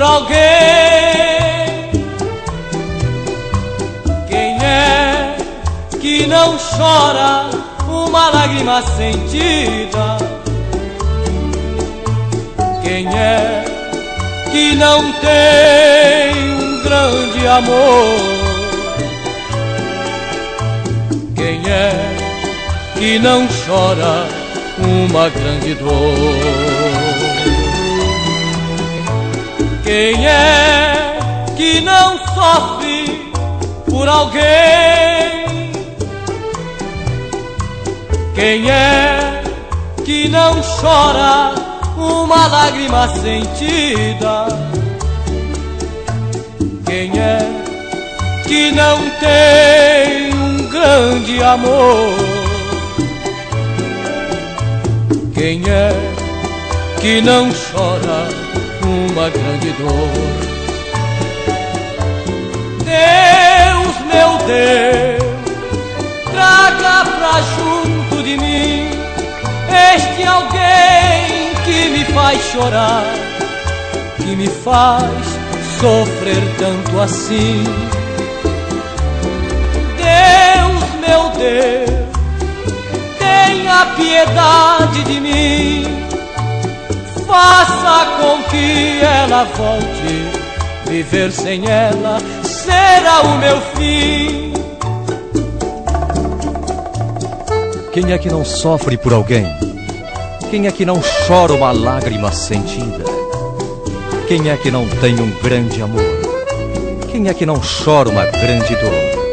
por alguém. Quem é que não chora uma lágrima sentida? Quem é que não tem um grande amor? Quem é que não chora uma grande dor? Quem é que não sofre por alguém? Quem é que não chora uma lágrima sentida? Quem é que não tem um grande amor? Quem é que não chora uma grande dor? Deus, meu Deus, traga pra junto de mim este alguém que me faz chorar, que me faz sofrer tanto assim. Deus, meu Deus, tenha piedade de mim, faça com que ela volte. Viver sem ela será o meu fim. Quem é que não sofre por alguém? Quem é que não chora uma lágrima sentida? Quem é que não tem um grande amor? Quem é que não chora uma grande dor?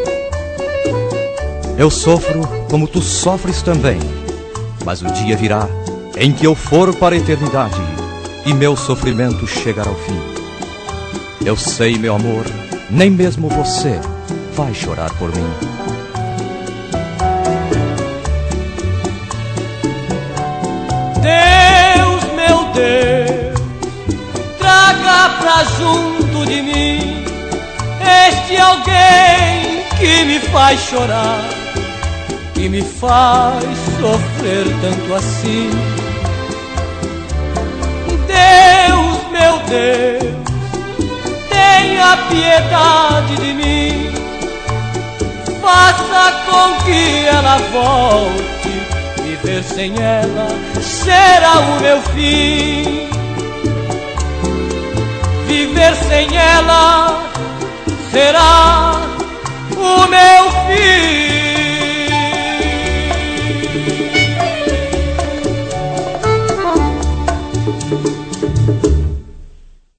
Eu sofro como tu sofres também, mas o dia virá em que eu for para a eternidade e meu sofrimento chegará ao fim. Eu sei, meu amor, nem mesmo você vai chorar por mim. Deus, meu Deus, traga pra junto de mim este alguém que me faz chorar, que me faz sofrer tanto assim. Deus, meu Deus, tenha piedade de mim, faça com que ela volte. Viver sem ela será o meu fim. Viver sem ela será o meu